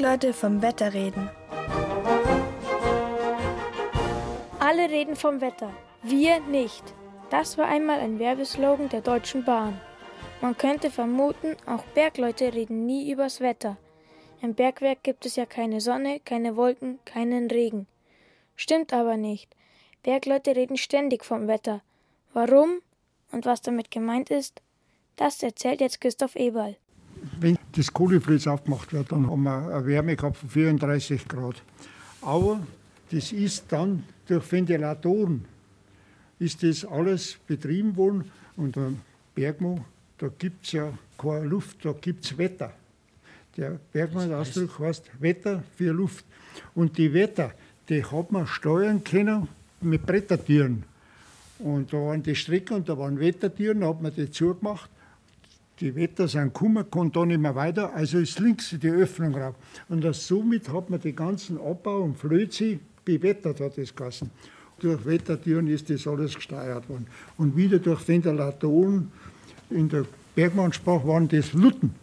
Bergleute vom Wetter reden. Alle reden vom Wetter, wir nicht. Das war einmal ein Werbeslogan der Deutschen Bahn. Man könnte vermuten, auch Bergleute reden nie übers Wetter. Im Bergwerk gibt es ja keine Sonne, keine Wolken, keinen Regen. Stimmt aber nicht. Bergleute reden ständig vom Wetter. Warum und was damit gemeint ist, das erzählt jetzt Christoph Eberl. Wenn das Kohleflöz aufgemacht wird, dann haben wir eine Wärme gehabt von 34 Grad. Aber das ist dann durch Ventilatoren ist das alles betrieben worden. Und am Bergmo, da gibt es ja keine Luft, da gibt es Wetter. Der Bergmann-Ausdruck heißt Wetter für Luft. Und die Wetter, die hat man steuern können mit Brettertüren. Und da waren die Strecken und da waren Wettertüren, da hat man die zugemacht. Die Wetter sind gekommen, konnte da nicht mehr weiter, also ist links die Öffnung rauf. Und somit hat man den ganzen Abbau und Flöze bewettert, hat das geheißen. Durch Wettertüren ist das alles gesteuert worden. Und wieder durch Ventilatoren, in der Bergmannsprache waren das Lutten.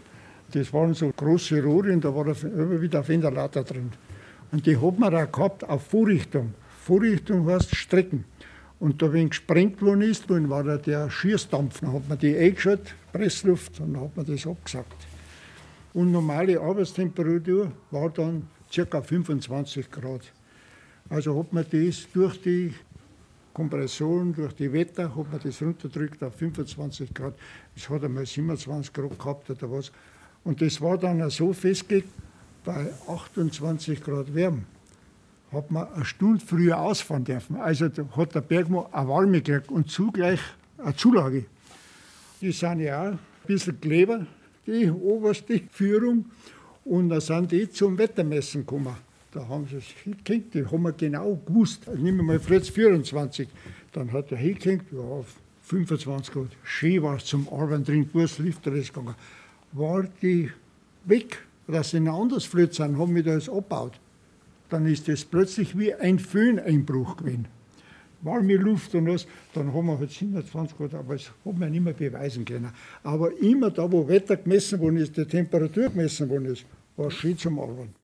Das waren so große Rohre und da war immer wieder ein Ventilator drin. Und die hat man auch gehabt auf Vorrichtung. Vorrichtung heißt Strecken. Und da, wenn gesprengt worden ist, dann war da der Schießdampf. Dann hat man die eingeschaltet, Pressluft, und dann hat man das abgesagt. Und normale Arbeitstemperatur war dann ca. 25 Grad. Also hat man das durch die Kompression, durch die Wetter, hat man das runtergedrückt auf 25 Grad. Es hat einmal 27 Grad gehabt oder was. Und das war dann auch so festgelegt, bei 28 Grad Wärme hat man eine Stunde früher ausfahren dürfen. Also da hat der Bergmann eine Warme gekriegt und zugleich eine Zulage. Die sind ja auch ein bisschen Kleber, die oberste Führung. Und dann sind die zum Wettermessen gekommen. Da haben sie es hingehängt, die haben wir genau gewusst. Nehmen wir mal Fritz 24. Dann hat er hingehängt, ja, auf 25 Grad. Schön war es zum Arbeiten drin, Buslifter ist gegangen. War die weg, dass sie ein anderes Flöz sind, haben wir das abgebaut. Dann ist das plötzlich wie ein Föhneinbruch gewesen. Warme Luft und alles, dann haben wir halt 27 Grad, aber das hat man nicht mehr beweisen können. Aber immer da, wo Wetter gemessen worden ist, die Temperatur gemessen worden ist, war es schön zum Arbeiten.